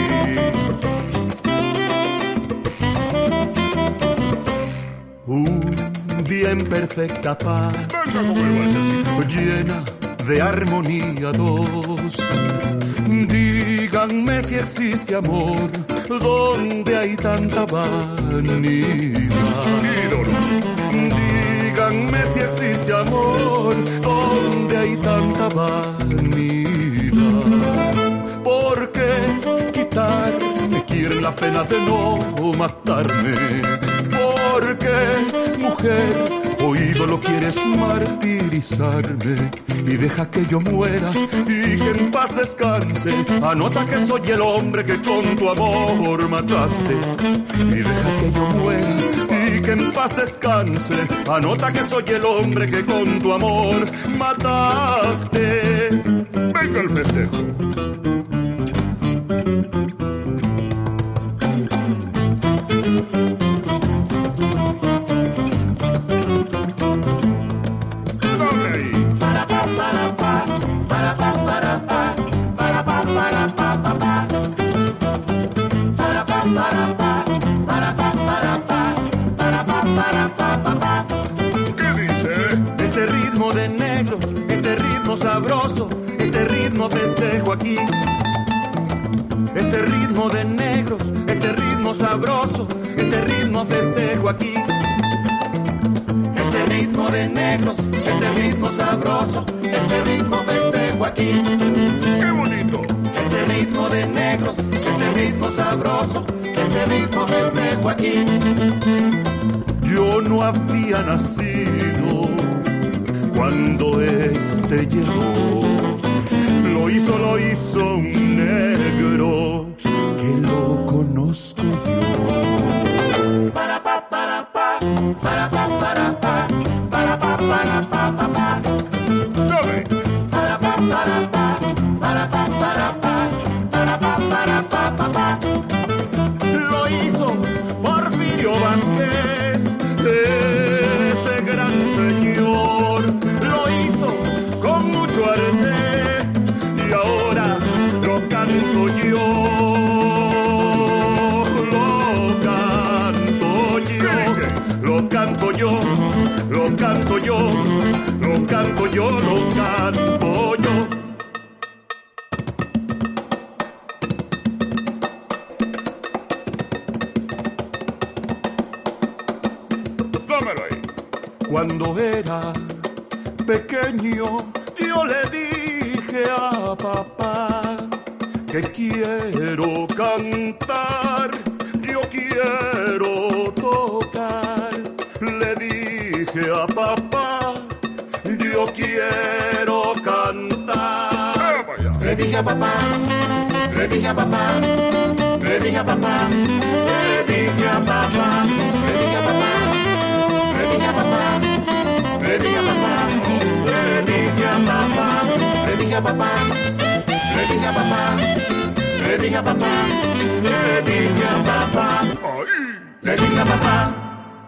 Un día en perfecta paz, llena de armonía dos. Díganme si existe amor donde hay tanta vanidad. Díganme si existe amor donde hay tanta vanidad. ¿Por qué quitarme quieren la pena de no matarme? Porque, mujer, oído lo quieres martirizarme y deja que yo muera y que en paz descanse. Anota que soy el hombre que con tu amor mataste y deja que yo muera y que en paz descanse. Anota que soy el hombre que con tu amor mataste. Venga el festejo. Sabroso, este ritmo festejo aquí. Este ritmo de negros, este ritmo sabroso, este ritmo festejo aquí. Este ritmo de negros, este ritmo sabroso, este ritmo festejo aquí. ¡Qué bonito! Este ritmo de negros, este ritmo sabroso, este ritmo festejo aquí. Yo no había nacido cuando este llegó, lo hizo, lo hizo un negro que lo conozco yo. Para pa para pa, para pa para pa, para pa para pa pa pa. Para pa para pa, para pa para pa, para pa para pa pa pa. Lo hizo Porfirio Vázquez, ese gran señor. Con mucho arte y ahora lo canto yo, lo canto yo, lo canto yo, lo canto yo, lo canto yo, lo canto yo. Dámelo ahí. Cuando era pequeño, yo le dije a papá que quiero cantar, yo quiero tocar. Le dije a papá, yo quiero cantar. Le dije a papá, le dije a papá, le dije a papá, le dije a papá, le dije a papá, le dije a papá, le dije a papá. Le dije a papá, le dije a papá, le dije a papá, le dije a papá, le dije a papá, le dije a papá.